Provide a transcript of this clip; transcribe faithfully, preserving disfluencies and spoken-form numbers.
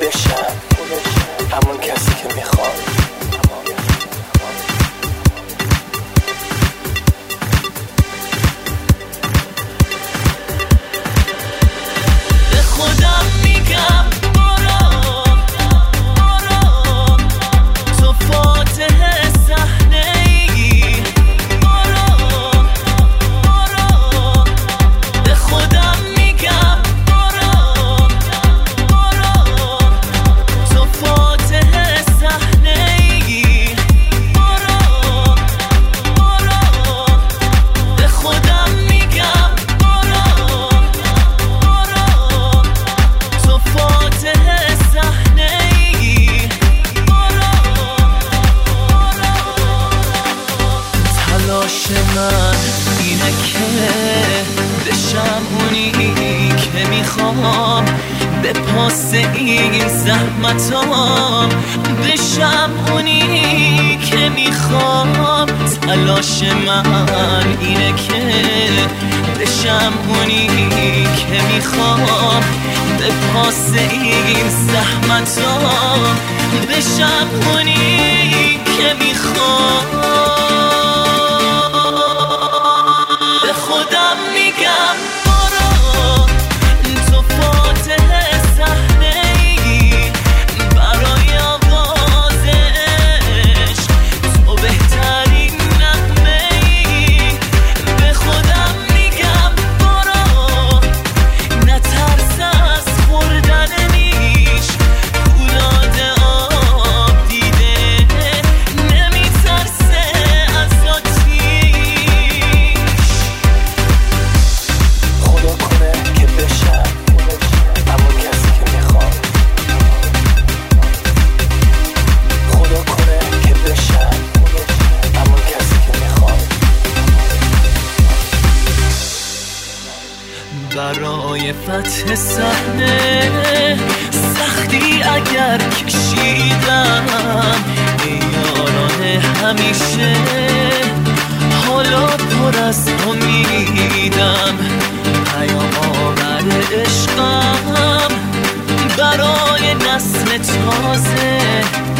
بشم همون کسی که میخوام. به خودم میگم برو برو، تو فاتح صحنه ای. برو برو، به خودم میگم برو برو، تو فاتح صحنه ای. برو برو، به خودم میگم برو برو، تو فاتح صحنه ای. برو تلاش من اینه که بشم اونی که میخوام، به پاس این زحمتام بشم اونی که میخوام. تلاش من اینه که بشم اونی که میخوام، به پاس این زحمتام بشم اونی که میخوام. به خودم میگم برو، تو فاتح صحنه ای. برای آغازش تو بهترین نغمه ای. به خودم میگم برو، نترس از خوردن نیش. فولاد آب دیده نمیترسه از آتیش. خدا کنه که بشم همون کسی که میخوام. خدا کنه که بشم همون کسی که میخوام. برای فتح صحنه سختی اگر کشیدم، ای یاران همیشه حالا پر از امیدم. پیام آور عشقم برای نسل تازه